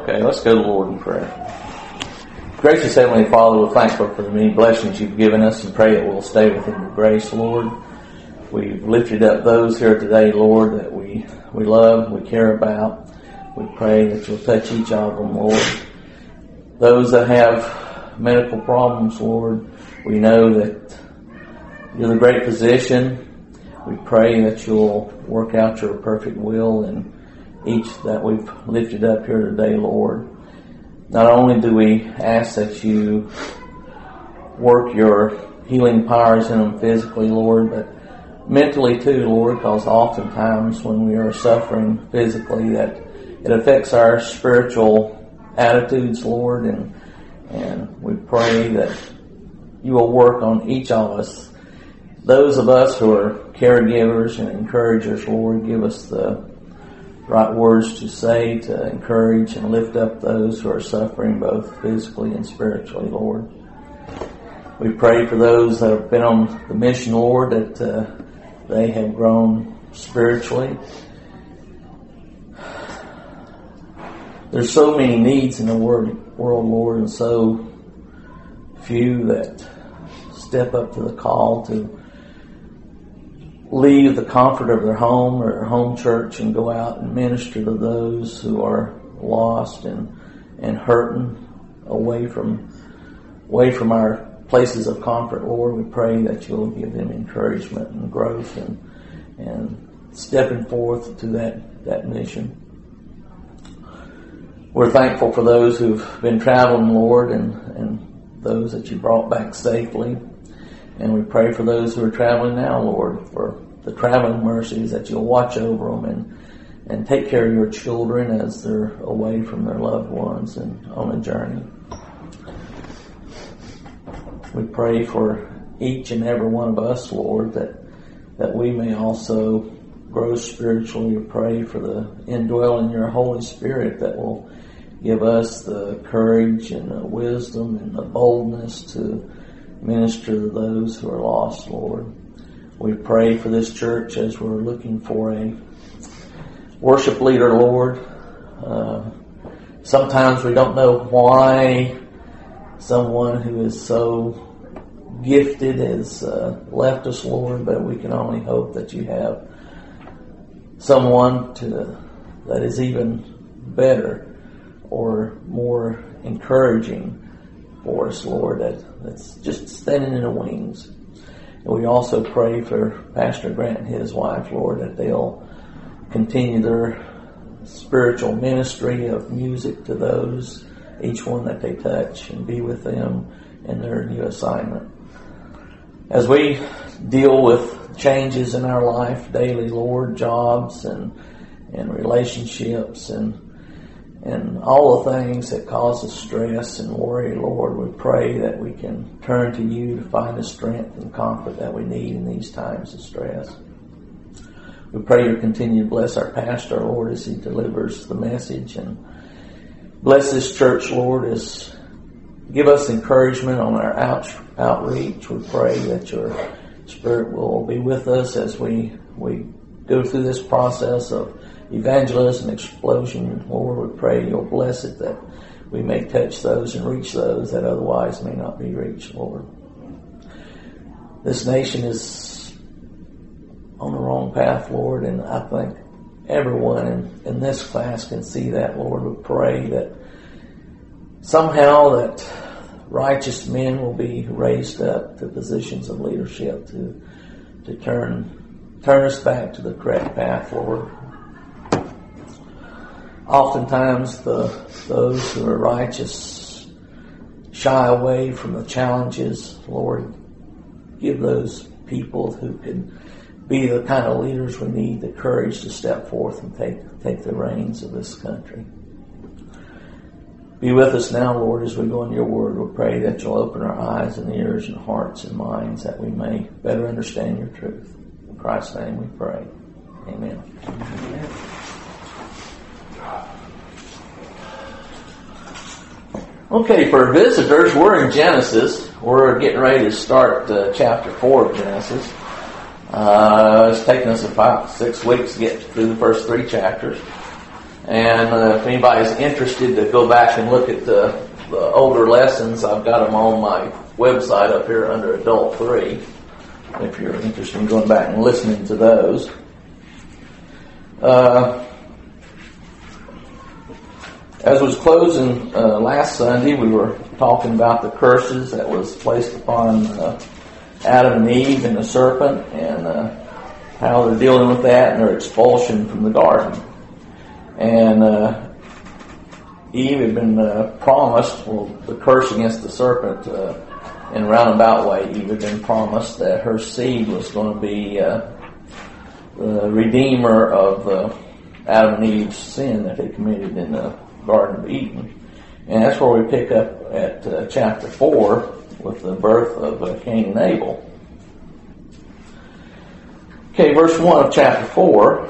Okay, let's go to the Lord in prayer. Gracious Heavenly Father, we're thankful for the many blessings you've given us and pray that we'll stay within your grace, Lord. We've lifted up those here today, Lord, that we love, we care about. We pray that you'll touch each of them, Lord. Those that have medical problems, Lord, we know that you're the great physician. We pray that you'll work out your perfect will in each that we've lifted up here today, Lord. Not only do we ask that you work your healing powers in them physically, Lord, but mentally too, Lord, because oftentimes when we are suffering physically, that it affects our spiritual attitudes, Lord, and we pray that you will work on each of us. Those of us who are caregivers and encouragers, Lord, give us the right words to say to encourage and lift up those who are suffering both physically and spiritually, Lord. We pray for those that have been on the mission, Lord, that they have grown spiritually. There's so many needs in the world, Lord, and so few that step up to the call to leave the comfort of their home or their home church and go out and minister to those who are lost and hurting away from our places of comfort, Lord. We pray that you'll give them encouragement and growth and stepping forth to that mission. We're thankful for those who've been traveling, Lord, and those that you brought back safely. And we pray for those who are traveling now, Lord, for the traveling mercies, that you'll watch over them and take care of your children as they're away from their loved ones and on a journey. We pray for each and every one of us, Lord, that we may also grow spiritually. We pray for the indwelling your Holy Spirit that will give us the courage and the wisdom and the boldness to minister to those who are lost, Lord. We pray for this church as we're looking for a worship leader, Lord. Sometimes we don't know why someone who is so gifted has left us, Lord, but we can only hope that you have someone that is even better or more encouraging for us, Lord, that's just standing in the wings. And we also pray for Pastor Grant and his wife, Lord, that they'll continue their spiritual ministry of music to those, each one that they touch, and be with them in their new assignment. As we deal with changes in our life daily, Lord, jobs and relationships and all the things that cause us stress and worry, Lord, we pray that we can turn to you to find the strength and comfort that we need in these times of stress. We pray you continue to bless our pastor, Lord, as he delivers the message, and bless this church, Lord, as give us encouragement on our outreach. We pray that your Spirit will be with us as we go through this process of evangelism explosion. Lord, we pray you'll bless it, that we may touch those and reach those that otherwise may not be reached, Lord. This nation is on the wrong path, Lord, and I think everyone in this class can see that, Lord. We pray that somehow that righteous men will be raised up to positions of leadership to turn us back to the correct path, Lord. Oftentimes those who are righteous shy away from the challenges. Lord, give those people who can be the kind of leaders we need the courage to step forth and take the reins of this country. Be with us now, Lord, as we go into your word. We pray that you'll open our eyes and ears and hearts and minds that we may better understand your truth. In Christ's name we pray. Amen. Amen. Okay, for visitors, we're in Genesis. We're getting ready to start chapter 4 of Genesis. It's taken us about 6 weeks to get through the first 3 chapters. And if anybody's interested to go back and look at the older lessons, I've got them on my website up here under Adult 3, if you're interested in going back and listening to those. As was closing last Sunday, we were talking about the curses that was placed upon Adam and Eve and the serpent, and how they're dealing with that and their expulsion from the garden. And Eve had been promised, the curse against the serpent, in a roundabout way, Eve had been promised that her seed was going to be the redeemer of Adam and Eve's sin that they committed in the Garden of Eden. And that's where we pick up at chapter 4 with the birth of Cain and Abel. Okay, verse 1 of chapter 4.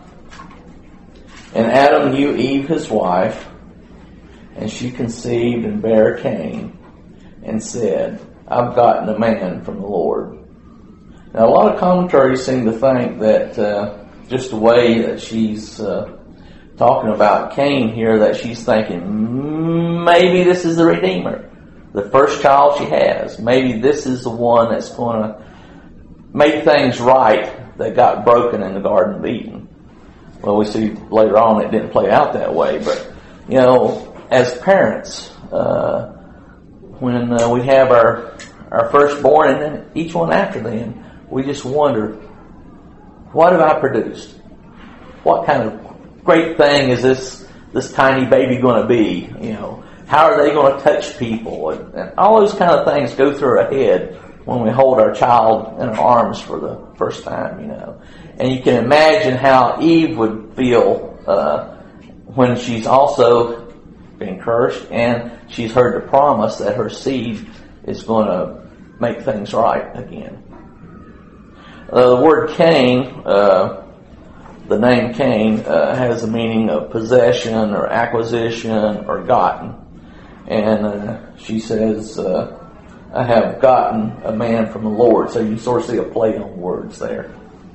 And Adam knew Eve his wife, and she conceived and bare Cain, and said, I've gotten a man from the Lord. Now, a lot of commentaries seem to think that just the way that she's talking about Cain here, that she's thinking, maybe this is the Redeemer, the first child she has. Maybe this is the one that's going to make things right that got broken in the Garden of Eden. Well, we see later on it didn't play out that way, but, you know, as parents, when we have our firstborn and then each one after them, we just wonder, what have I produced? What kind of great thing is this tiny baby going to be? You know, how are they going to touch people? And all those kind of things go through our head when we hold our child in our arms for the first time, you know. And you can imagine how Eve would feel when she's also been cursed and she's heard the promise that her seed is going to make things right again. The word Cain, the name Cain, has the meaning of possession or acquisition or gotten. And she says, I have gotten a man from the Lord. So you sort of see a play on words there.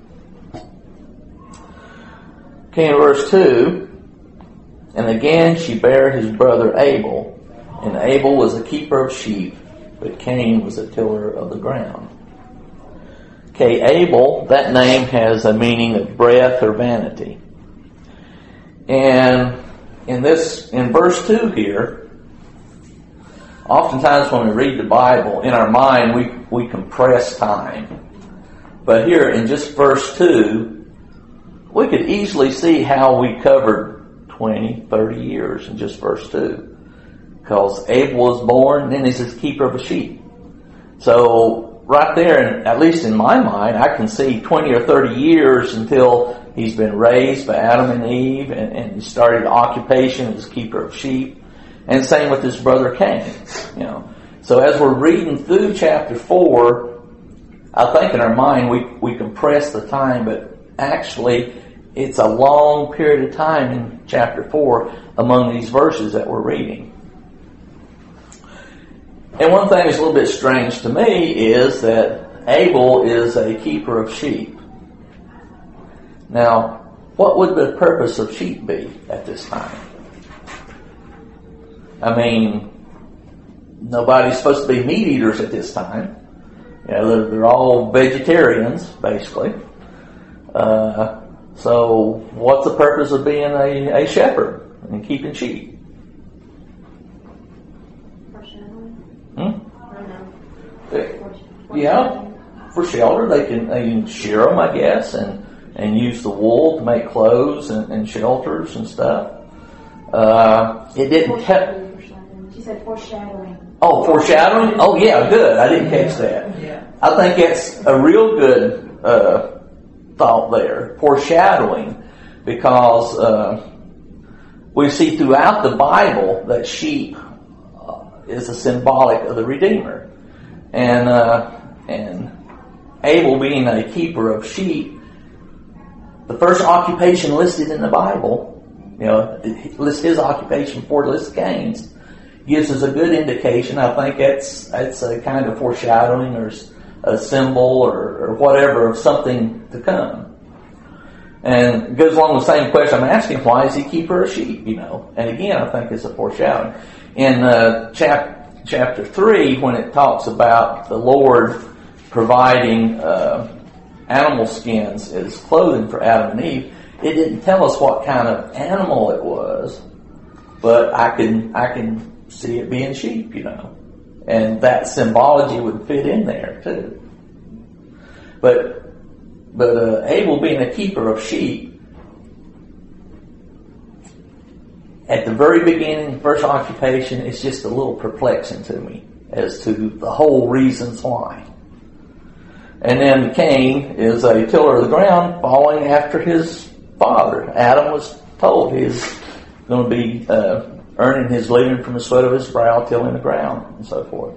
Okay, in verse 2, and again she bare his brother Abel, and Abel was a keeper of sheep, but Cain was a tiller of the ground. Okay, Abel, that name has a meaning of breath or vanity. And in verse 2 here, oftentimes when we read the Bible, in our mind we compress time. But here in just verse 2, we could easily see how we covered 20, 30 years in just verse 2. Because Abel was born, then he's a keeper of a sheep. So right there, and at least in my mind, I can see 20 or 30 years until he's been raised by Adam and Eve, and he started occupation as keeper of sheep. And same with his brother Cain. You know, so as we're reading through chapter 4, I think in our mind we compress the time, but actually it's a long period of time in chapter 4 among these verses that we're reading. And one thing that's a little bit strange to me is that Abel is a keeper of sheep. Now, what would the purpose of sheep be at this time? I mean, nobody's supposed to be meat eaters at this time. You know, they're all vegetarians, basically. So what's the purpose of being a shepherd and keeping sheep? Yeah, for shelter. They can shear them, I guess, and use the wool to make clothes and shelters and stuff. It didn't She said foreshadowing. Oh, foreshadowing? Oh, yeah, good. I didn't catch that. Yeah. I think that's a real good thought there. Foreshadowing, because we see throughout the Bible that sheep is a symbolic of the Redeemer. And Abel being a keeper of sheep, the first occupation listed in the Bible, you know, it lists his occupation before it lists Cain's, gives us a good indication. I think that's a kind of foreshadowing or a symbol or whatever of something to come. And it goes along with the same question I'm asking, why is he keeper of sheep, And again, I think it's a foreshadowing. In chapter 3, when it talks about the Lord providing animal skins as clothing for Adam and Eve, it didn't tell us what kind of animal it was, but I can see it being sheep, And that symbology would fit in there too. But Abel being a keeper of sheep, at the very beginning, first occupation, it's just a little perplexing to me as to the whole reasons why. And then Cain is a tiller of the ground, following after his father. Adam was told he's going to be earning his living from the sweat of his brow, tilling the ground, and so forth.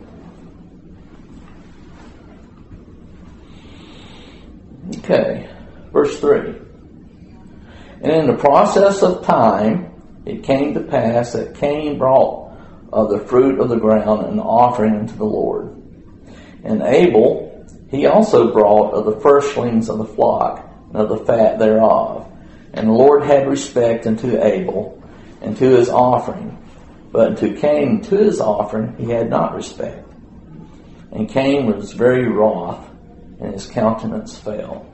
Okay, verse 3. And in the process of time, it came to pass that Cain brought of the fruit of the ground an offering unto the Lord. And Abel, he also brought of the firstlings of the flock and of the fat thereof. And the Lord had respect unto Abel and to his offering, but unto Cain and to his offering he had not respect. And Cain was very wroth, and his countenance fell.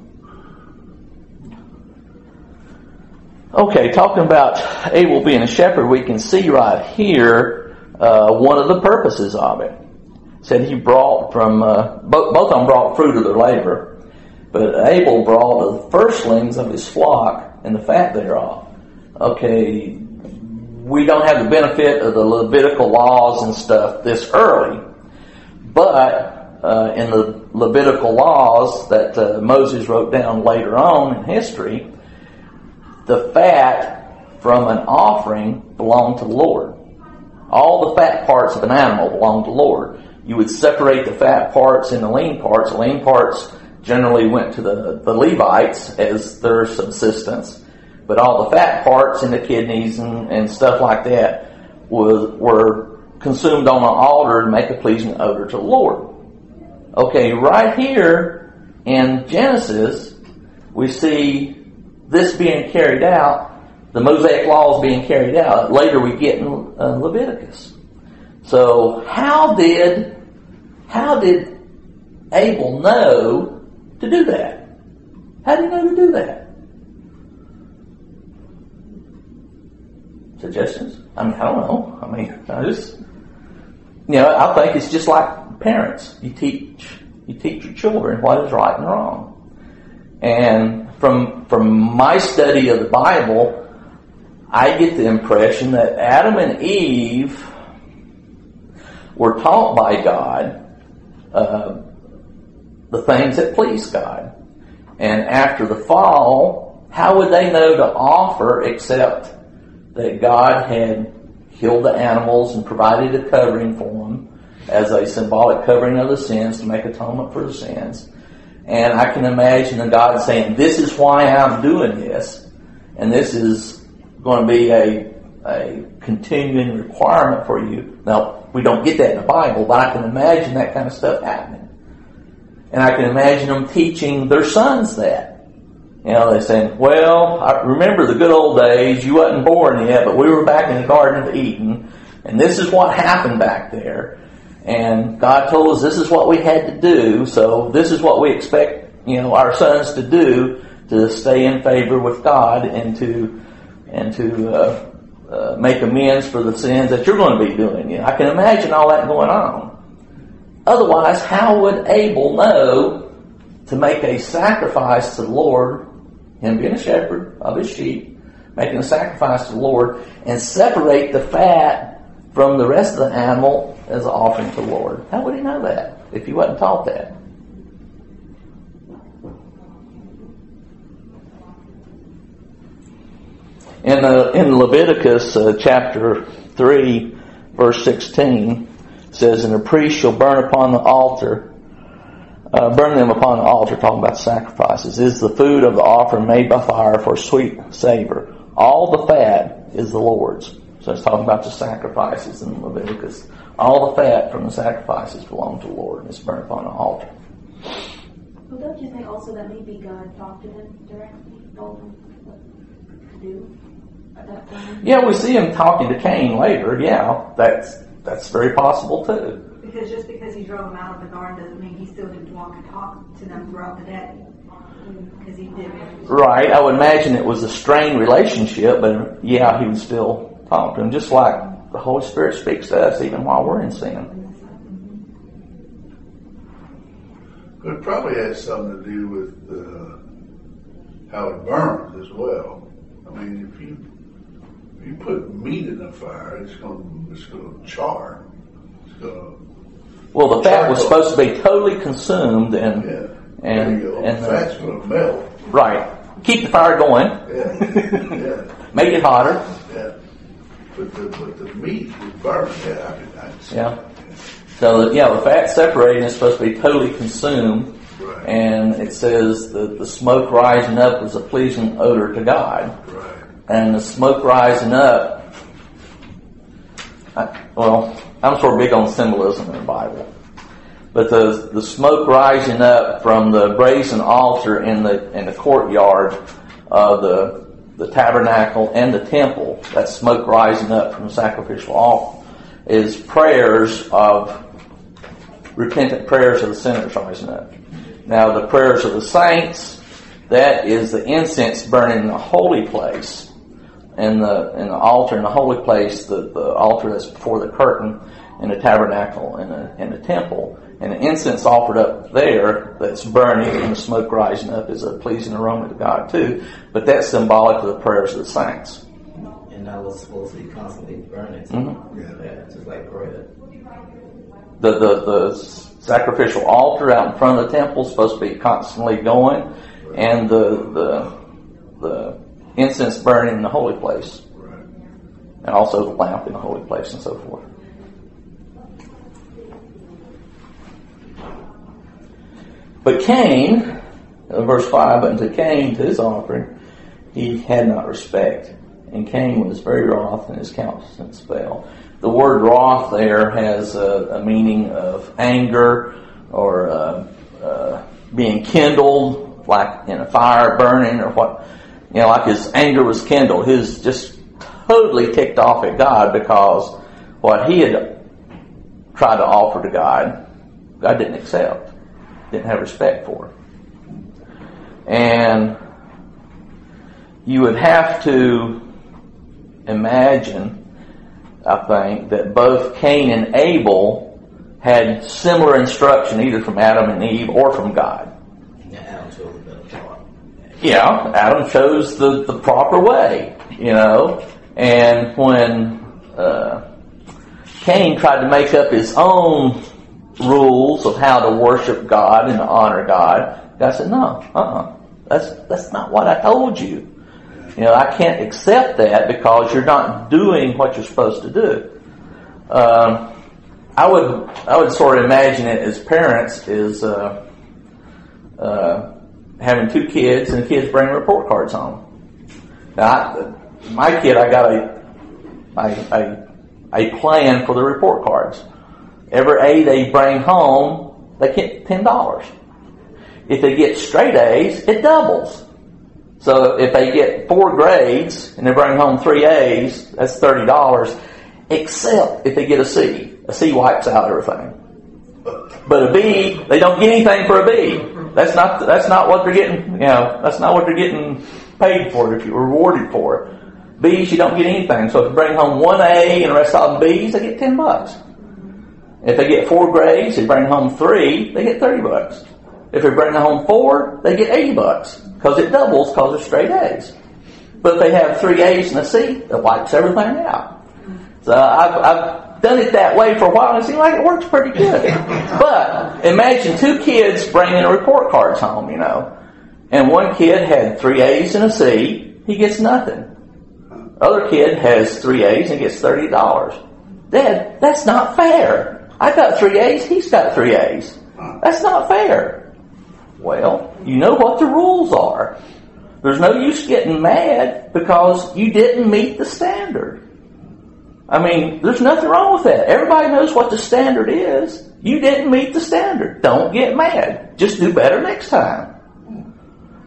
Okay, talking about Abel being a shepherd, we can see right here one of the purposes of it. It said he brought from, both of them brought fruit of their labor, but Abel brought the firstlings of his flock and the fat thereof. Okay, we don't have the benefit of the Levitical laws and stuff this early, but in the Levitical laws that Moses wrote down later on in history, the fat from an offering belonged to the Lord. All the fat parts of an animal belonged to the Lord. You would separate the fat parts and the lean parts. The lean parts generally went to the Levites as their subsistence, but all the fat parts and the kidneys and stuff like that were consumed on an altar to make a pleasing odor to the Lord. Okay, right here in Genesis, we see this being carried out, the Mosaic laws being carried out. Later we get in Leviticus. So how did Abel know to do that? How did he know to do that? Suggestions? I don't know. I think it's just like parents. You teach your children what is right and wrong. And from my study of the Bible, I get the impression that Adam and Eve were taught by God the things that please God. And after the fall, how would they know to offer except that God had killed the animals and provided a covering for them as a symbolic covering of the sins to make atonement for the sins. And I can imagine the God saying, this is why I'm doing this, and this is going to be a continuing requirement for you. Now, we don't get that in the Bible, but I can imagine that kind of stuff happening. And I can imagine them teaching their sons that. They're saying, well, I remember the good old days, you wasn't born yet, but we were back in the Garden of Eden, and this is what happened back there. And God told us this is what we had to do, so this is what we expect, our sons to do to stay in favor with God and to make amends for the sins that you're going to be doing. I can imagine all that going on. Otherwise, how would Abel know to make a sacrifice to the Lord, him being a shepherd of his sheep, making a sacrifice to the Lord, and separate the fat from the rest of the animal as an offering to the Lord? How would he know that if he wasn't taught that? In Leviticus chapter 3, verse 16, it says, and the priest shall burn them upon the altar, talking about sacrifices, is the food of the offering made by fire for sweet savor. All the fat is the Lord's. So it's talking about the sacrifices in Leviticus. All the fat from the sacrifices belong to the Lord, and it's burnt upon the altar. Well, don't you think also that maybe God talked to him directly, told him what to do at that time? Yeah, we see him talking to Cain later. Yeah, that's very possible too. Because just because he drove them out of the garden doesn't mean he still didn't walk and talk to them throughout the day. Because he did. Right. I would imagine it was a strained relationship, but yeah, he would still talk to him, just like the Holy Spirit speaks to us even while we're in sin. It probably has something to do with how it burns as well. I mean, if you put meat in the fire, it's going to char. It's going to. Well, the fat was supposed to be totally consumed, and the fat's going to melt. Right. Keep the fire going. Yeah. Make it hotter. Yeah. But the meat would burn. Yeah, I can see. Yeah. So the fat separating is supposed to be totally consumed, right. And it says that the smoke rising up was a pleasing odor to God. Right. And the smoke rising up, I'm sort of big on symbolism in the Bible, but the smoke rising up from the brazen altar in the courtyard of the tabernacle and the temple, that smoke rising up from the sacrificial altar, is prayers of repentant prayers of the sinners rising up. Now the prayers of the saints, that is the incense burning in the holy place. And the altar in the holy place, the altar that's before the curtain in the tabernacle and the temple. And the incense offered up there that's burning and the smoke rising up is a pleasing aroma to God too. But that's symbolic of the prayers of the saints. And that was supposed to be constantly burning too. Mm-hmm. Yeah, just like bread. The sacrificial altar out in front of the temple is supposed to be constantly going, and the incense burning in the holy place, and also the lamp in the holy place, and so forth. But Cain, verse 5, but unto Cain, to his offering, he had not respect. And Cain was very wroth, and his countenance fell. The word wroth there has a meaning of anger or being kindled, like in a fire burning, or what, like his anger was kindled. He was just totally ticked off at God because what he had tried to offer to God, God didn't accept, didn't have respect for. And you would have to imagine, I think, that both Cain and Abel had similar instruction either from Adam and Eve or from God. Yeah, Adam chose the better part. Yeah, Adam chose the proper way, And when Cain tried to make up his own rules of how to worship God and to honor God, God said, no, that's not what I told you. I can't accept that because you're not doing what you're supposed to do. I would sort of imagine it as parents is having two kids and the kids bring report cards home. Now, my kid, I got a plan for the report cards. Every A they bring home, they get $10. If they get straight A's, it doubles. So if they get 4 grades and they bring home 3 A's, that's $30. Except if they get a C. A C wipes out everything. But a B, they don't get anything for a B. That's not what they're getting. That's not what they're getting paid for. If you're rewarded for it. B's, you don't get anything. So if you bring home 1 A and the rest of them B's, they get $10. If they get 4 grades, they bring home 3, they get $30. If they bring home 4, they get $80 because it doubles because they're straight A's. But if they have 3 A's and a C, it wipes everything out. So I've done it that way for a while and it seems like it works pretty good. But imagine 2 kids bringing report cards home, and one kid had 3 A's and a C, he gets nothing. Other kid has 3 A's and gets $30. Dad, that's not fair. I got 3 A's, he's got 3 A's. That's not fair. Well, you know what the rules are. There's no use getting mad because you didn't meet the standard. I mean, there's nothing wrong with that. Everybody knows what the standard is. You didn't meet the standard. Don't get mad. Just do better next time.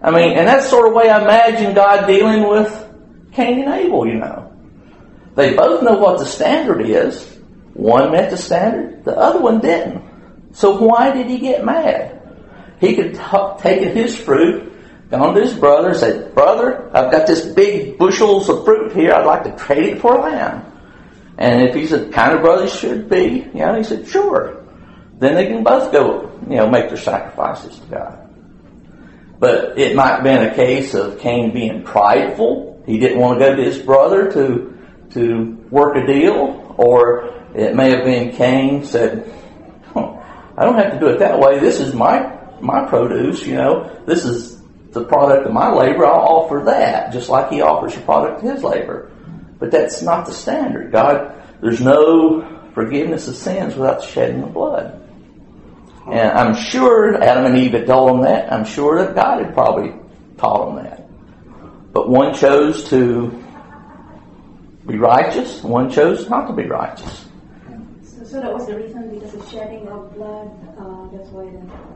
I mean, and that's sort of the way I imagine God dealing with Cain and Abel, you know. They both know what the standard is. One met the standard, the other one didn't. So why did he get mad? He could taken his fruit, gone to his brother and said, "Brother, I've got this big bushels of fruit here. I'd like to trade it for a lamb." And if he's the kind of brother he should be, you know, he said, "Sure." Then they can both go, you know, make their sacrifices to God. But it might have been a case of Cain being prideful. He didn't want to go to his brother to work a deal. Or it may have been Cain said, "I don't have to do it that way. This is my produce, you know. This is the product of my labor. I'll offer that," just like he offers the product of his labor. But that's not the standard. God, there's no forgiveness of sins without the shedding of blood. And I'm sure Adam and Eve had told them that. I'm sure that God had probably taught them that. But one chose to be righteous, one chose not to be righteous. So that was the reason, because of shedding of blood. That's why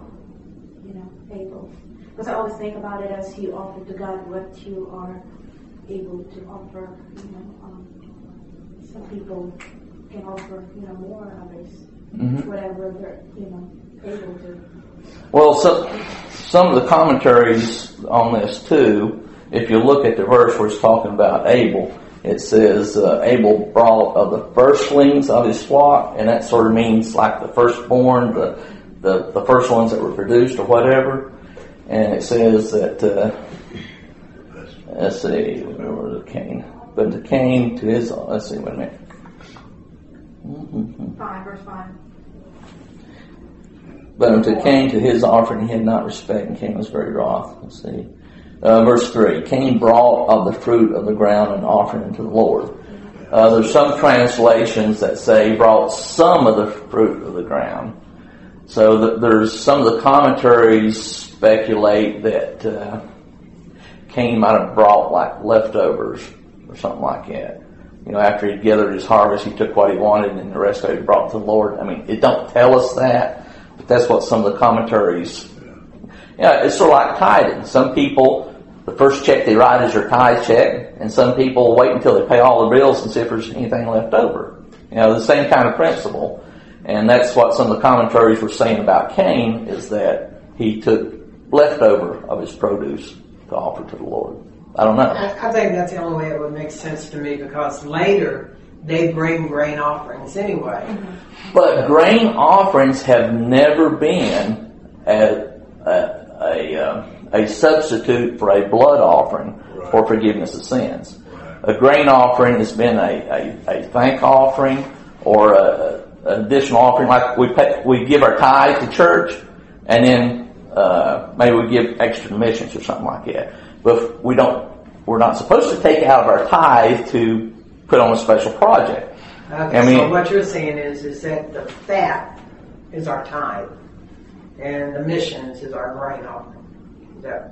Abel. Because I always think about it as you offer to God what you are able to offer. Some people can offer more, others whatever they're able to. Well, some of the commentaries on this too, if you look at the verse where it's talking about Abel, it says Abel brought of the firstlings of his flock, and that sort of means like the firstborn, the first ones that were produced or whatever. And it says that let's see, where was Cain? But to Cain to his, let's see, wait a minute. 5, verse 5. But unto Cain to his offering he had not respect, and Cain was very wroth. Let's see. Verse 3, Cain brought of the fruit of the ground an offering unto the Lord. There's some translations that say brought some of the fruit of the ground. So there's some of the commentaries speculate that Cain might have brought like leftovers or something like that. After he'd gathered his harvest, he took what he wanted and the rest of it he brought to the Lord. I mean, it don't tell us that, but that's what some of the commentaries. It's sort of like tithing. Some people, the first check they write is their tithe check, and some people wait until they pay all the bills and see if there's anything left over. The same kind of principle. And that's what some of the commentaries were saying about Cain, is that he took leftover of his produce to offer to the Lord. I don't know. I think that's the only way it would make sense to me, because later they bring grain offerings anyway. But grain offerings have never been a substitute for a blood offering for forgiveness of sins. A grain offering has been a thank offering or an additional offering, like we give our tithe to church, and then maybe we give extra to missions or something like that. But we're not supposed to take out of our tithe to put on a special project. Okay, so what you're saying is that the fat is our tithe, and the missions is our grain offering. Is that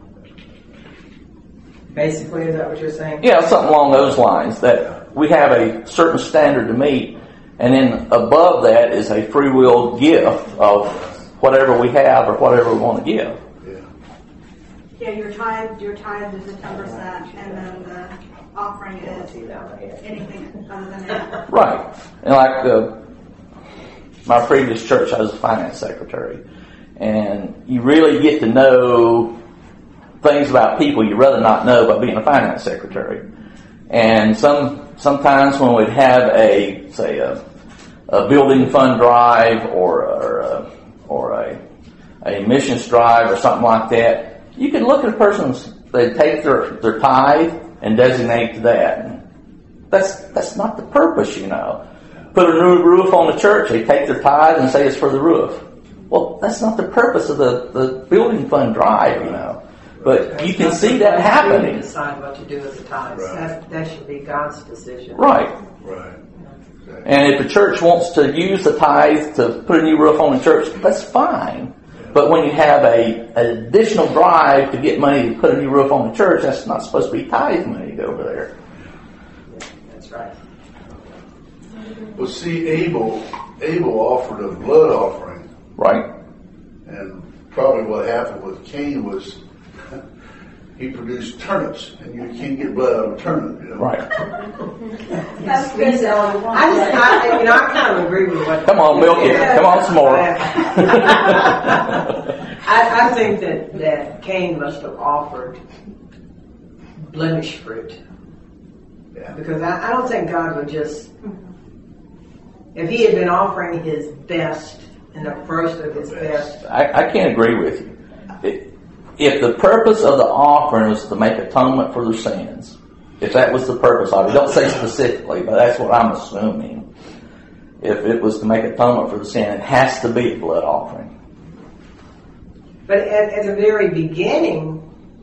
what you're saying? Yeah, something along those lines. That we have a certain standard to meet, and then above that is a free will gift of whatever we have or whatever we want to give. Yeah, your tithe is the 10%, and then the offering is anything other than that. Right. And like my previous church, I was a finance secretary. And you really get to know things about people you'd rather not know by being a finance secretary. And sometimes when we'd have a building fund drive or a missions drive or something like that, you can look at a person's, they take their tithe and designate to that. That's not the purpose, Put a new roof on the church, they take their tithe and say it's for the roof. Well, that's not the purpose of the building fund drive, But you can see that happening. You decide what to do with the tithes. Right. That should be God's decision. Right. And if the church wants to use the tithe to put a new roof on the church, that's fine. But when you have an additional drive to get money to put a new roof on the church, that's not supposed to be tithe money to go over there. That's right. Well, see, Abel offered a blood offering. Right. And probably what happened with Cain was he produced turnips, and you can't get blood out of a turnip, you know. Right. That's good. I kind of agree with what. Come on, milk it. Come on, some more. I think that Cain must have offered blemished fruit. Yeah. Because I don't think God would just, if he had been offering his best and the first of his best. I can't agree with you. If the purpose of the offering was to make atonement for their sins, if that was the purpose of it, don't say specifically, but that's what I'm assuming. If it was to make atonement for the sin, it has to be a blood offering. But at the very beginning,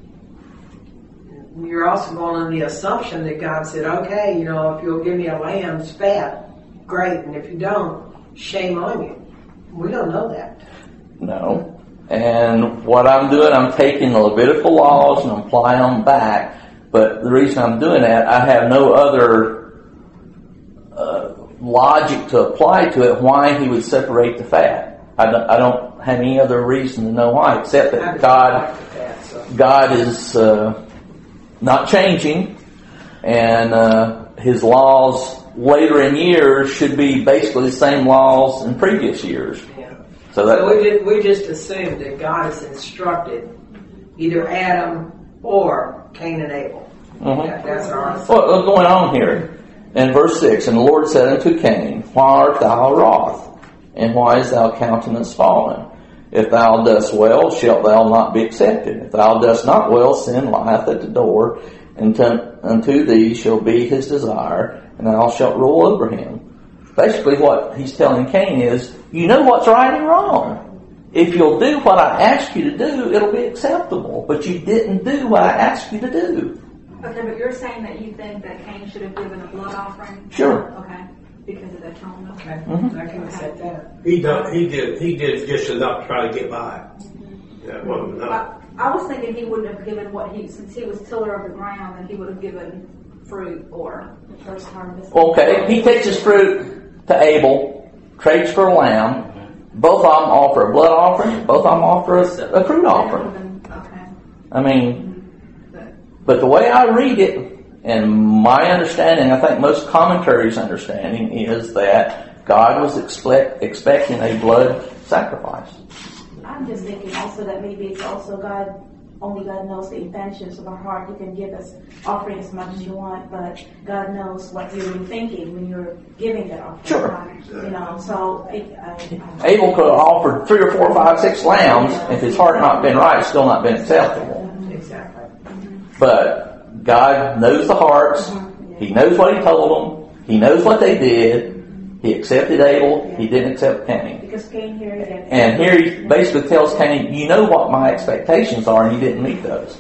you're also going on the assumption that God said, okay, if you'll give me a lamb's fat, great, and if you don't, shame on you. We don't know that. No. And what I'm doing, I'm taking the Levitical laws and applying them back. But the reason I'm doing that, I have no other logic to apply to it why he would separate the fat. I don't have any other reason to know why, except that God is not changing, and his laws later in years should be basically the same laws in previous years. Yeah. So we just assumed that God has instructed either Adam or Cain and Abel. Mm-hmm. That's our what's going on here? In verse 6, and the Lord said unto Cain, why art thou wroth? And why is thy countenance fallen? If thou dost well, shalt thou not be accepted. If thou dost not well, sin lieth at the door, and unto thee shall be his desire, and thou shalt rule over him. Basically what he's telling Cain is, you know what's right and wrong. If you'll do what I asked you to do, it'll be acceptable. But you didn't do what I asked you to do. Okay, but you're saying that you think that Cain should have given a blood offering? Sure. Okay, because of the atonement. Okay, Mm-hmm. I can accept that. He did just enough to try to get by. That wasn't enough. I was thinking he wouldn't have given since he was tiller of the ground, and he would have given fruit or the first harvest. Okay, he takes his fruit to Abel, trades for a lamb. Both of them offer a blood offering. Both of them offer a fruit offering. Okay. I mean, but the way I read it, and my understanding, I think most commentaries' understanding, is that God was expecting a blood sacrifice. I'm just thinking also that maybe it's also only God knows the intentions of our heart. You can give us offering as much as you want, but God knows what you're really thinking when you're giving that offering. Sure. So Abel could have offered 3 or 4 or 5, 6 lambs. If his heart not been right, it's still not been acceptable. Exactly. But God knows the hearts. He knows what he told them. He knows what they did. He accepted Abel. He didn't accept Cain. because Cain here again. And here he basically tells Cain, you know what my expectations are, and you didn't meet those.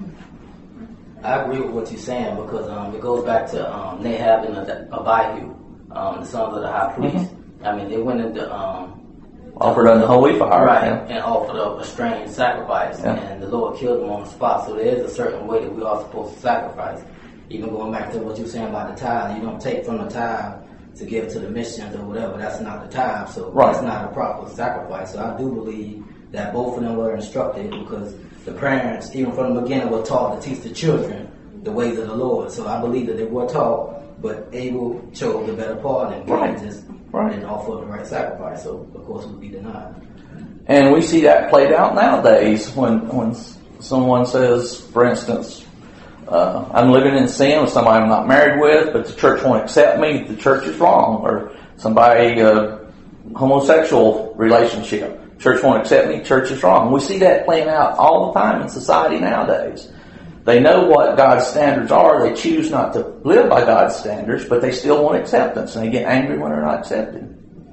I agree with what you're saying because it goes back to Nahab and Abihu, the sons of the high priest. Mm-hmm. I mean, they went into Offered on the holy fire. right, Yeah. and offered up a strange sacrifice, Yeah. and the Lord killed them on the spot. So there is a certain way that we are supposed to sacrifice. Even going back to what you were saying about the tithe, you don't take from the tithe to give to the missions or whatever. That's not the tithe, so Right. that's not a proper sacrifice. So I do believe that both of them were instructed because the parents, even from the beginning, were taught to teach the children the ways of the Lord. So I believe that they were taught, but Abel chose the better part and Right. just Right. didn't offer the right sacrifice. So of course it would be denied. And we see that played out nowadays when someone says, for instance, I'm living in sin with somebody I'm not married with, but the church won't accept me, the church is wrong. Or somebody, homosexual relationship, church won't accept me, church is wrong. We see that playing out all the time in society nowadays. They know what God's standards are, they choose not to live by God's standards, but they still want acceptance, and they get angry when they're not accepted.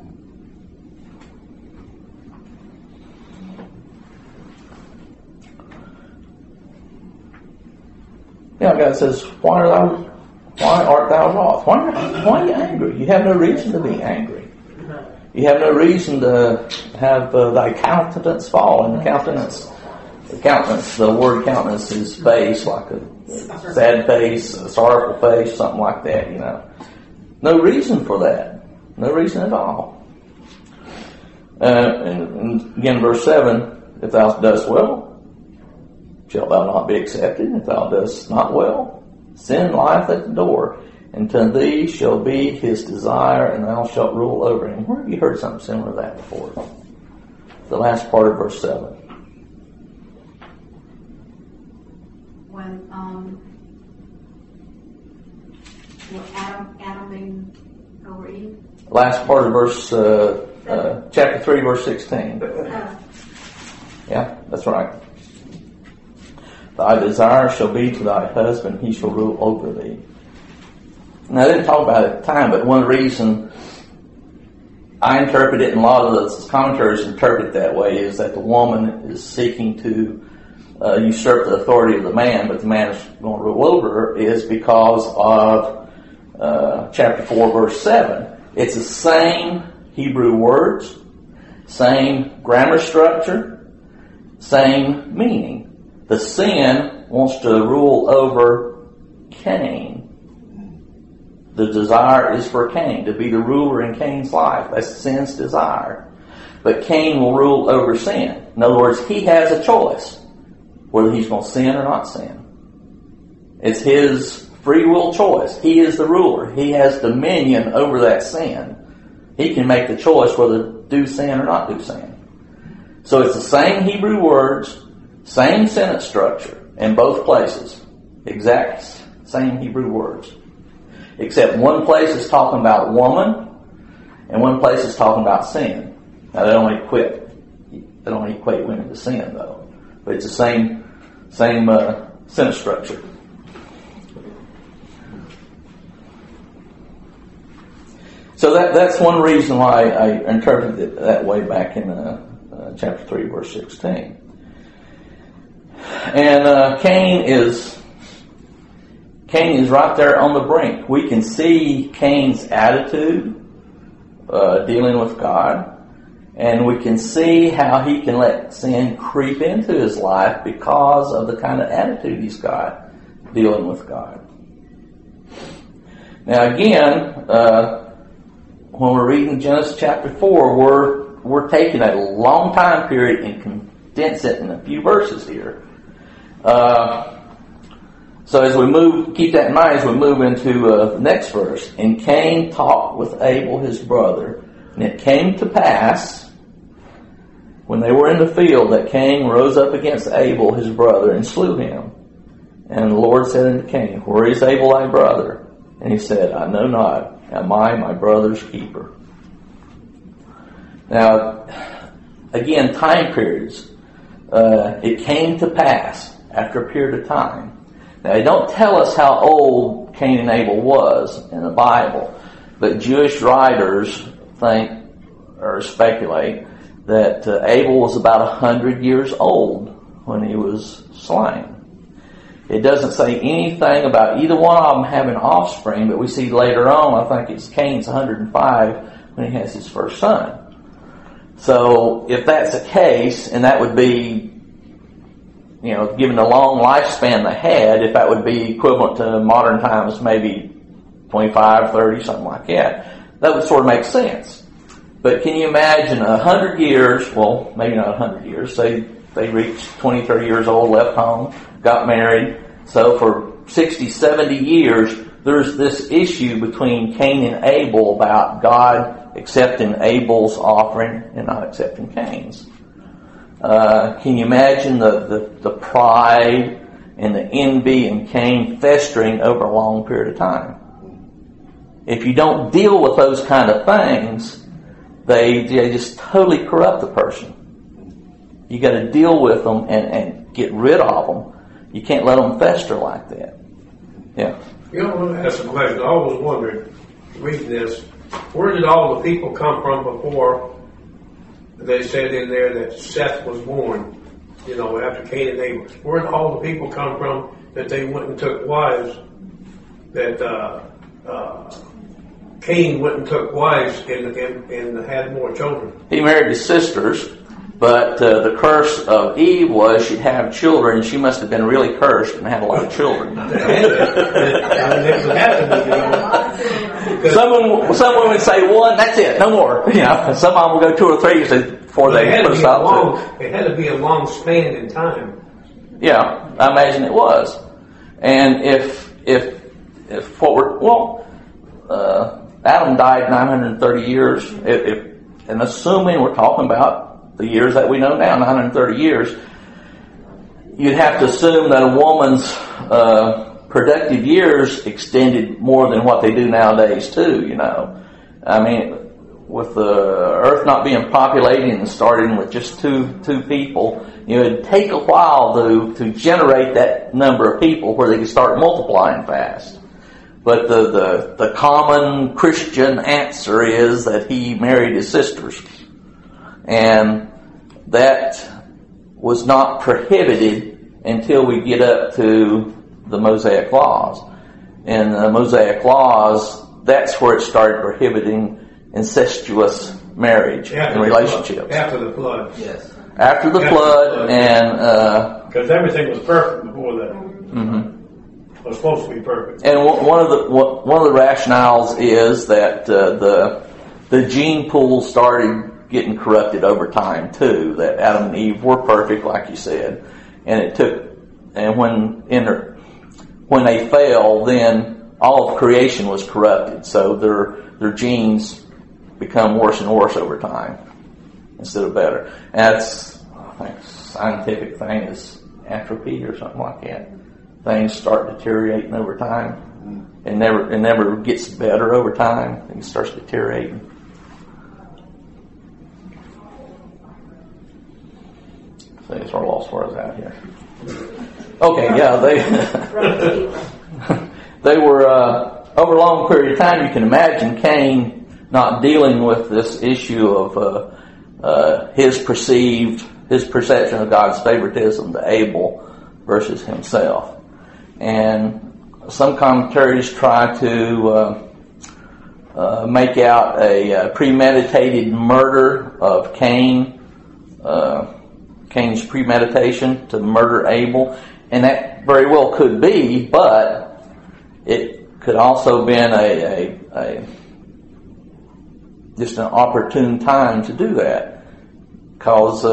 Yeah, God says, why art thou wroth? Why are you angry? You have no reason to be angry. You have no reason to have thy countenance fall. And the word countenance is face, like a sad face, a sorrowful face, something like that, you know. No reason for that. No reason at all. And again, verse 7, if thou dost well, shalt thou not be accepted. If thou dost not well, sin lieth at the door, and to thee shall be his desire, and thou shalt rule over him. Where have you heard something similar to that before? The last part of verse 7. When Adam being over Eve. Last part of verse, chapter 3, verse 16. Yeah, that's right. Thy desire shall be to thy husband, he shall rule over thee. Now, I didn't talk about it at the time, but one reason I interpret it, and a lot of the commentaries interpret it that way, is that the woman is seeking to usurp the authority of the man, but the man is going to rule over her, is because of chapter 4, verse 7. It's the same Hebrew words, same grammar structure, same meaning. The sin wants to rule over Cain. The desire is for Cain, to be the ruler in Cain's life. That's sin's desire. But Cain will rule over sin. In other words, he has a choice whether he's going to sin or not sin. It's his free will choice. He is the ruler. He has dominion over that sin. He can make the choice whether to do sin or not do sin. So it's the same Hebrew words, same sentence structure in both places. Exact same Hebrew words. Except one place is talking about woman, and one place is talking about sin. Now they don't equate women to sin though, but it's the same sentence structure. So that's one reason why I interpreted it that way back in chapter 3, verse 16. And Cain is right there on the brink. We can see Cain's attitude dealing with God, and we can see how he can let sin creep into his life because of the kind of attitude he's got dealing with God. Now again, when we're reading Genesis chapter 4, we're taking a long time period and condense it in a few verses here. So as we move, keep that in mind as we move into the next verse. And Cain talked with Abel his brother, and it came to pass, when they were in the field, that Cain rose up against Abel his brother and slew him. And the Lord said unto Cain, Where is Abel thy brother? And he said, I know not. Am I my brother's keeper? Now, again, time periods. It came to pass after a period of time. Now, they don't tell us how old Cain and Abel was in the Bible, but Jewish writers think or speculate that Abel was about 100 years old when he was slain. It doesn't say anything about either one of them having offspring, but we see later on, I think it's Cain's 105 when he has his first son. So if that's the case, and that would be, given the long lifespan they had, if that would be equivalent to modern times, maybe 25, 30, something like that, that would sort of make sense. But can you imagine 100 years, well, maybe not 100 years, say they reached 20, 30 years old, left home, got married. So for 60, 70 years, there's this issue between Cain and Abel about God accepting Abel's offering and not accepting Cain's. Can you imagine the pride and the envy in Cain festering over a long period of time? If you don't deal with those kind of things, they just totally corrupt the person. You got to deal with them and get rid of them. You can't let them fester like that. Yeah. I want to ask a question. I always wondered, reading this, where did all the people come from before they said in there that Seth was born, after Cain and Abel? Where did all the people come from that they went and took wives, that Cain went and took wives and had more children? He married his sisters. But the curse of Eve was she'd have children, and she must have been really cursed and had a lot of children. Some women say one, that's it, no more. Some of them will go 2 or 3 before they put a stop to it. It had to be a long span in time. Yeah, I imagine it was. And if what Adam died 930 years, and assuming we're talking about the years that we know now, 930 years, you'd have to assume that a woman's productive years extended more than what they do nowadays too, you know. I mean, with the earth not being populated and starting with just two people, you know, it'd take a while to generate that number of people where they could start multiplying fast. But the common Christian answer is that he married his sisters. And that was not prohibited until we get up to the Mosaic Laws. And the Mosaic Laws, that's where it started prohibiting incestuous marriage and relationships. After the flood. Yes. After the flood, and because everything was perfect before that. Mm-hmm. It was supposed to be perfect. And one of the rationales is that the gene pool started getting corrupted over time too. That Adam and Eve were perfect, like you said, and when they fell, then all of creation was corrupted. So their genes become worse and worse over time instead of better. And that's, I think, scientific thing is entropy or something like that. Things start deteriorating over time, and never gets better over time. It starts deteriorating. So it's our lost words out here. Okay, yeah, they were over a long period of time. You can imagine Cain not dealing with this issue of his perception of God's favoritism to Abel versus himself. And some commentaries try to make out a premeditated murder of Cain, Cain's premeditation to murder Abel, and that very well could be, but it could also been a just an opportune time to do that, because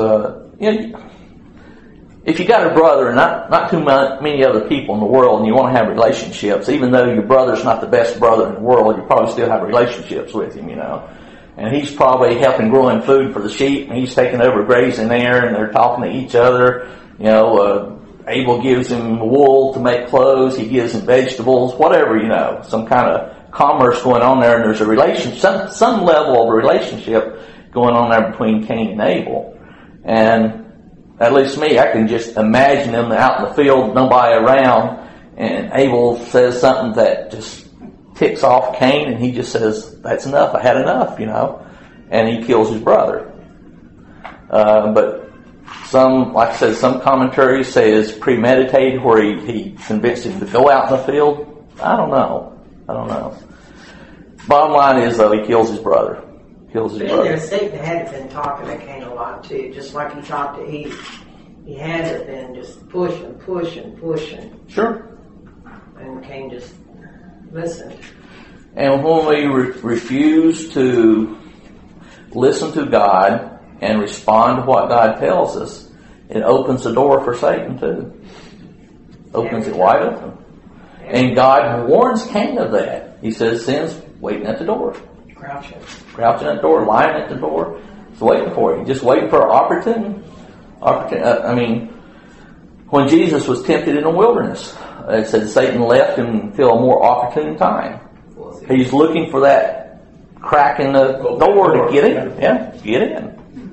if you got a brother and not too many other people in the world, and you want to have relationships, even though your brother's not the best brother in the world, you probably still have relationships with him, you know. And he's probably helping growing food for the sheep, and he's taking over grazing there, and they're talking to each other. You know, Abel gives him wool to make clothes, he gives him vegetables, whatever, you know, some kind of commerce going on there, and there's a relationship, some level of relationship going on there between Cain and Abel. And at least me, I can just imagine them out in the field, nobody around, and Abel says something that just ticks off Cain, and he just says, "That's enough, I had enough," you know, and he kills his brother. But some, like I said, some commentaries say it's premeditated, where he convinced him to go out in the field. I don't know. Bottom line is, though, he kills his brother. But in there, Satan had been talking to Cain a lot too, just like he talked to Eve. He had it been just pushing. Sure. And Cain just listened. And when we refuse to listen to God and respond to what God tells us, it opens the door for Satan too. Opens it wide open. And God warns Cain of that. He says, sin's waiting at the door. Crouching at the door, lying at the door. It's waiting for you. Just waiting for an opportunity. I mean, when Jesus was tempted in the wilderness, it said Satan left him until a more opportune time. He's looking for that crack in the door to get in. Yeah, get in.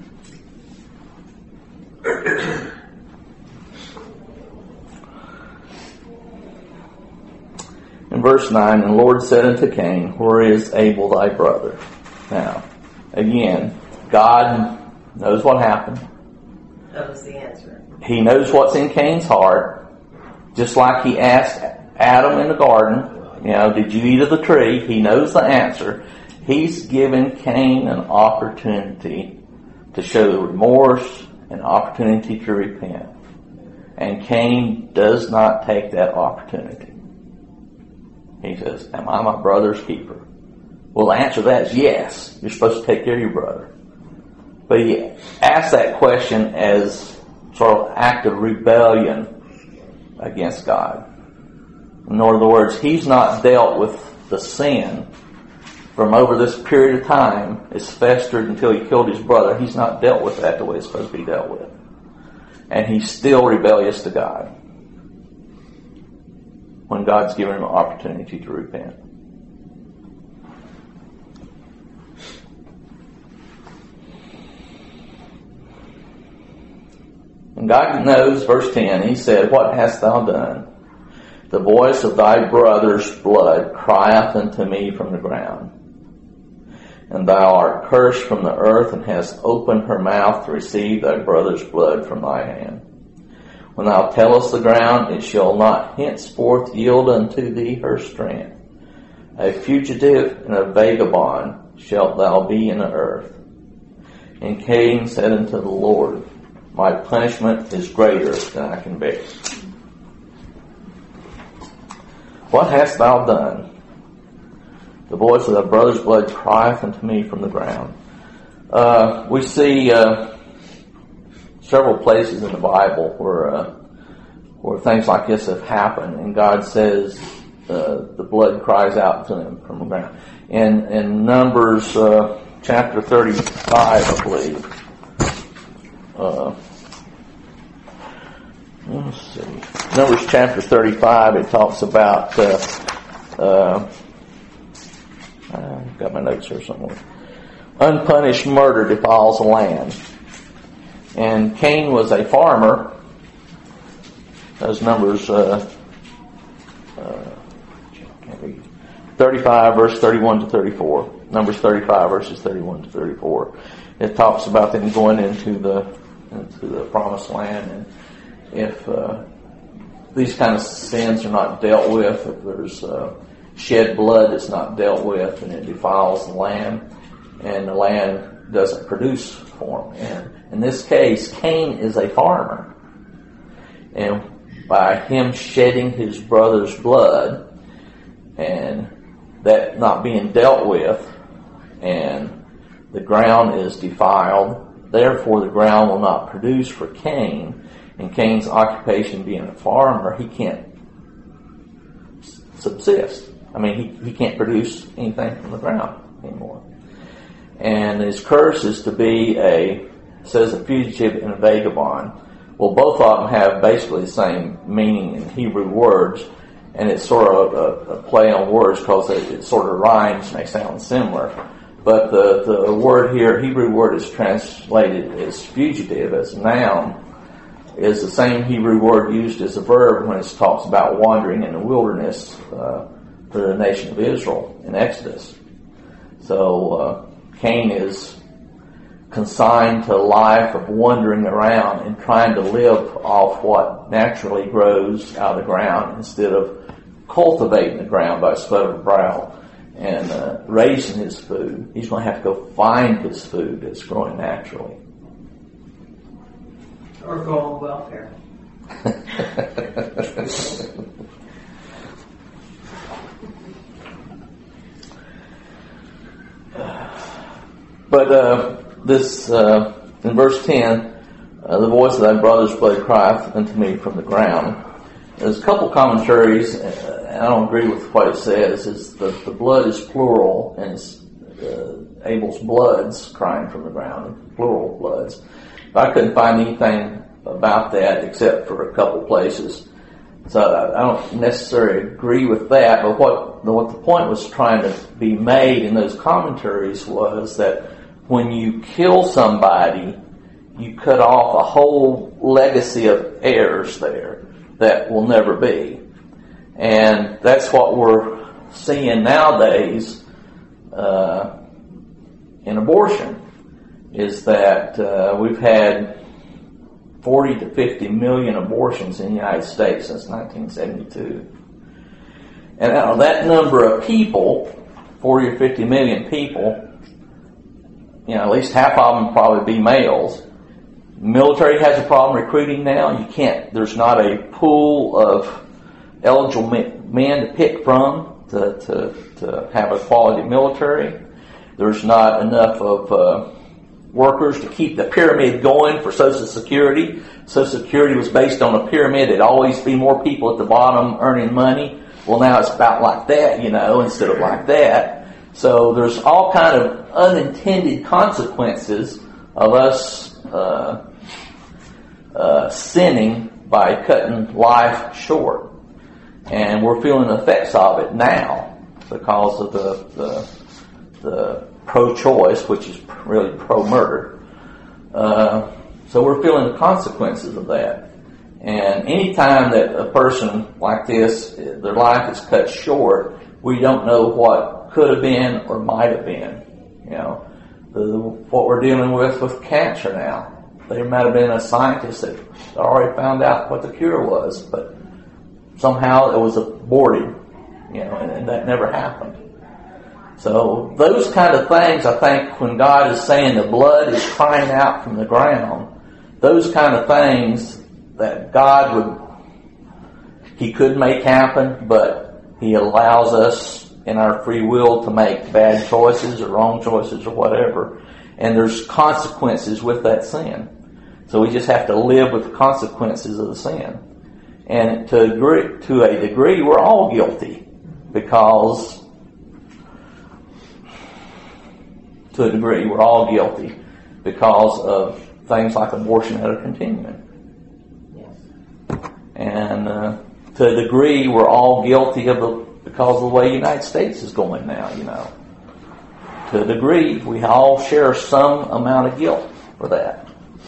In verse 9, and the Lord said unto Cain, where is Abel thy brother? Now, again, God knows what happened. That was the answer. He knows what's in Cain's heart, just like he asked Adam in the garden, you know, did you eat of the tree? He knows the answer. He's given Cain an opportunity to show remorse, an opportunity to repent. And Cain does not take that opportunity. He says, am I my brother's keeper? Well, the answer to that is yes. You're supposed to take care of your brother. But he asked that question as sort of an act of rebellion against God. In other words, he's not dealt with the sin from over this period of time. It's festered until he killed his brother. He's not dealt with that the way it's supposed to be dealt with. And he's still rebellious to God when God's given him an opportunity to repent. And God knows, verse 10, he said, "What hast thou done? The voice of thy brother's blood crieth unto me from the ground. And thou art cursed from the earth, and hast opened her mouth to receive thy brother's blood from thy hand. When thou tellest the ground, it shall not henceforth yield unto thee her strength. A fugitive and a vagabond shalt thou be in the earth." And Cain said unto the Lord, "My punishment is greater than I can bear." What hast thou done? The voice of thy brother's blood crieth unto me from the ground. We see several places in the Bible where things like this have happened, and God says the blood cries out to them from the ground. In Numbers chapter 35, I believe. Let's see. Numbers chapter 35, it talks about, I've got my notes here somewhere. Unpunished murder defiles the land. And Cain was a farmer. Those Numbers 35, verse 31 to 34. Numbers 35, verses 31 to 34. It talks about them going into the promised land, and if these kind of sins are not dealt with, if there's shed blood that's not dealt with, and it defiles the land, and the land doesn't produce for him. And in this case, Cain is a farmer, and by him shedding his brother's blood, and that not being dealt with, and the ground is defiled, therefore the ground will not produce for Cain. And Cain's occupation being a farmer, he can't subsist. I mean, he can't produce anything from the ground anymore. And his curse is to be a fugitive and a vagabond. Well, both of them have basically the same meaning in Hebrew words, and it's sort of a play on words because it sort of rhymes and they sound similar. But the word here, Hebrew word is translated as fugitive, as a noun, is the same Hebrew word used as a verb when it talks about wandering in the wilderness for the nation of Israel in Exodus. So Cain is consigned to a life of wandering around and trying to live off what naturally grows out of the ground instead of cultivating the ground by sweat of the brow and raising his food. He's going to have to go find his food that's growing naturally. Or go on welfare. But this in verse 10, the voice of thy brother's blood crieth unto me from the ground. There's a couple commentaries, and I don't agree with what it says. Is the blood is plural, and it's Abel's bloods crying from the ground, plural bloods. But I couldn't find anything about that except for a couple places. So I don't necessarily agree with that, but what the point was trying to be made in those commentaries was that when you kill somebody, you cut off a whole legacy of heirs there that will never be. And that's what we're seeing nowadays in abortion, is that we've had 40 to 50 million abortions in the United States since 1972. And out of that number of people, 40 or 50 million people, at least half of them probably be males. Military has a problem recruiting now. There's not a pool of eligible men to pick from to have a quality military. There's not enough of workers to keep the pyramid going for Social Security. Social Security was based on a pyramid. There'd always be more people at the bottom earning money. Well, now it's about like that, instead of like that. So there's all kind of unintended consequences of us sinning by cutting life short. And we're feeling the effects of it now because of the pro-choice, which is really pro-murder. So we're feeling the consequences of that. And any time that a person like this, their life is cut short, we don't know what could have been or might have been. What we're dealing with cancer now. There might have been a scientist that already found out what the cure was, but somehow it was aborted, and that never happened. So those kind of things, I think, when God is saying the blood is crying out from the ground, those kind of things that He could make happen, but He allows us in our free will to make bad choices or wrong choices or whatever, and there's consequences with that sin. So we just have to live with the consequences of the sin. And to a degree, we're all guilty because of things like abortion that are continuing. Yes. And to a degree, we're all guilty because of the way the United States is going now, To a degree, we all share some amount of guilt for that.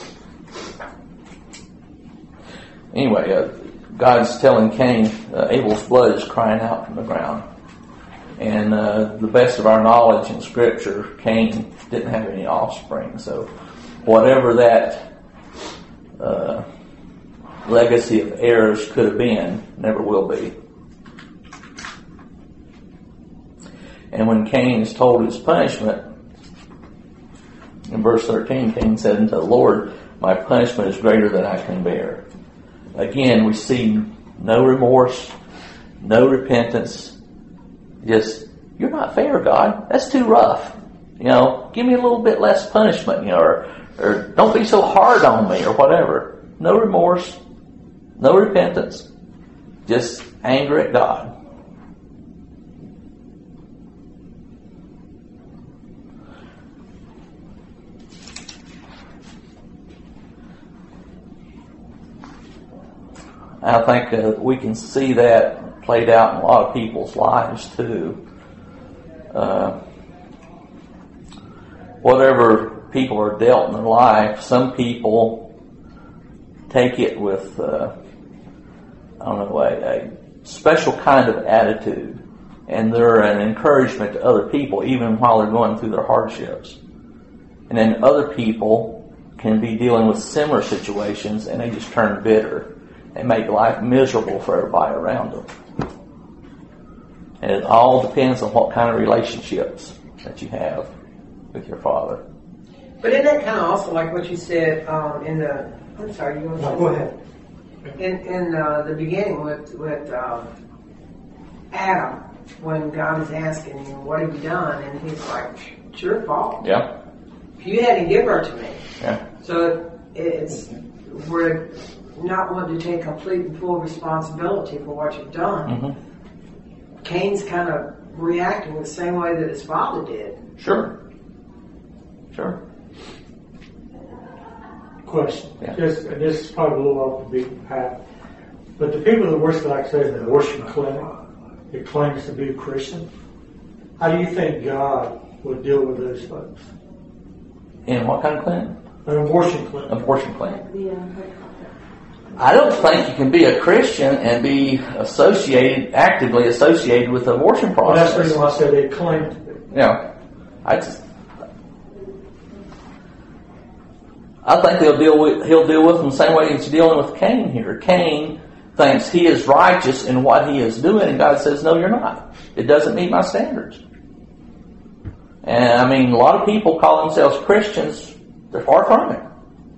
Anyway, God's telling Cain, Abel's blood is crying out from the ground. And the best of our knowledge in Scripture, Cain didn't have any offspring. So whatever that legacy of heirs could have been, never will be. And when Cain is told his punishment, in verse 13, Cain said unto the Lord, my punishment is greater than I can bear. Again, we see no remorse, no repentance. Just, you're not fair, God. That's too rough. Give me a little bit less punishment, or don't be so hard on me, or whatever. No remorse, no repentance. Just anger at God. I think we can see that played out in a lot of people's lives too. Whatever people are dealt in their life, some people take it with, a special kind of attitude, and they're an encouragement to other people even while they're going through their hardships. And then other people can be dealing with similar situations and they just turn bitter and make life miserable for everybody around them. And it all depends on what kind of relationships that you have with your Father. But isn't that kind of also like what you said in the... I'm sorry, you want to say? No, go ahead. In the beginning with Adam, when God is asking him, what have you done? And he's like, it's your fault. Yeah. You had to give her to me. Yeah. So we're not wanting to take complete and full responsibility for what you've done. Mm-hmm. Cain's kind of reacting the same way that his father did. Sure. Question. Yeah. This is probably a little off the beaten path. But the people that work, like say, the abortion clinic, that claims to be a Christian, how do you think God would deal with those folks? In what kind of clinic? An abortion clinic. Abortion clinic. I don't think you can be a Christian and be actively associated with the abortion process. Well, that's the reason why I said they claim to be. I think he'll deal with them the same way he's dealing with Cain here. Cain thinks he is righteous in what he is doing, and God says, no, you're not. It doesn't meet my standards. And a lot of people call themselves Christians. They're far from it.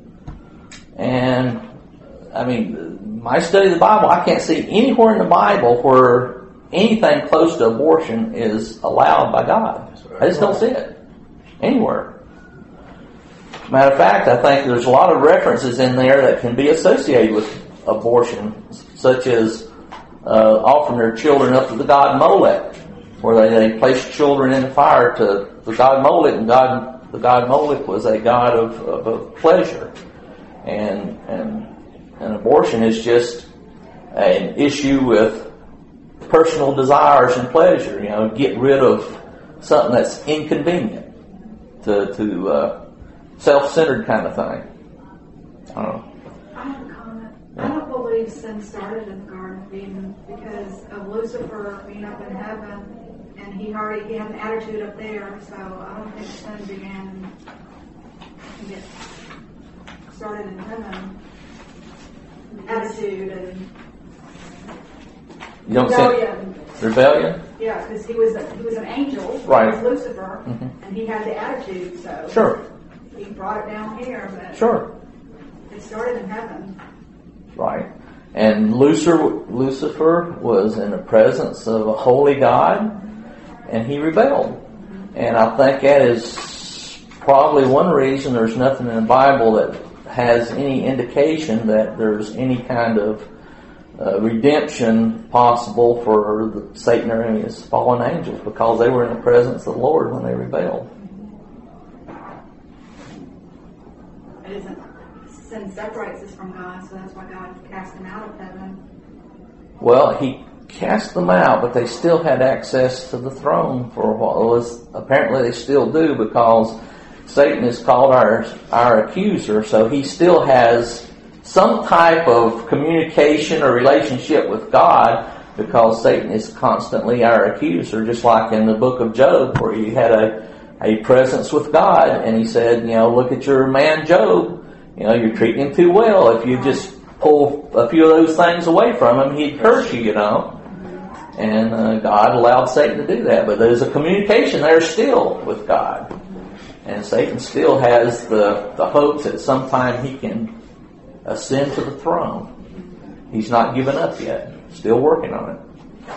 And my study of the Bible, I can't see anywhere in the Bible where anything close to abortion is allowed by God. I just don't see it anywhere. Matter of fact, I think there's a lot of references in there that can be associated with abortion, such as offering their children up to the god Molech, where they placed children in the fire to the god Molech, and the god Molech was a god of pleasure, and abortion is just an issue with personal desires and pleasure. Get rid of something that's inconvenient to self-centered kind of thing. I don't know. I have a comment. I don't believe sin started in the Garden of Eden because of Lucifer being up in heaven, and he had an attitude up there. So I don't think sin began to get started in heaven. Attitude and You don't rebellion. say rebellion? Yeah, because he was an angel. Right. He was Lucifer, Mm-hmm. and he had the attitude. So Sure. he brought it down here, but Sure. it started in heaven. Right. And Lucifer was in the presence of a holy God, and he rebelled. And I think that is probably one reason there's nothing in the Bible that has any indication that there's any kind of redemption possible for Satan or any of his fallen angels, because they were in the presence of the Lord when they rebelled. It isn't. Sin separates us from God, so that's why God cast him out of heaven. Well, he cast them out, but they still had access to the throne for a while. Apparently they still do, because Satan is called our accuser, so he still has some type of communication or relationship with God, because Satan is constantly our accuser, just like in the book of Job, where he had a presence with God, and he said, look at your man Job, you're treating him too well. If you just pull a few of those things away from him, he'd curse you, And God allowed Satan to do that, but there's a communication there still with God. And Satan still has the hopes that sometime he can ascend to the throne. He's not given up yet. Still working on it.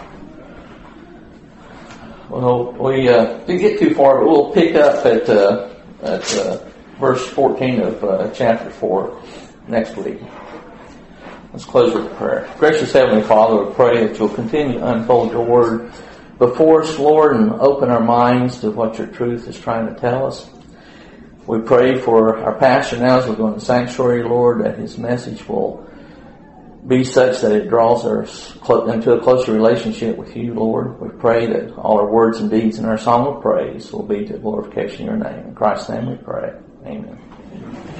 Well, we didn't get too far, but we'll pick up at verse 14 of chapter 4 next week. Let's close with a prayer. Gracious Heavenly Father, we pray that you'll continue to unfold your word before us, Lord, and open our minds to what your truth is trying to tell us. We pray for our pastor now as we go in the sanctuary, Lord, that his message will be such that it draws us into a closer relationship with you, Lord. We pray that all our words and deeds and our song of praise will be to glorification of your name. In Christ's name we pray. Amen.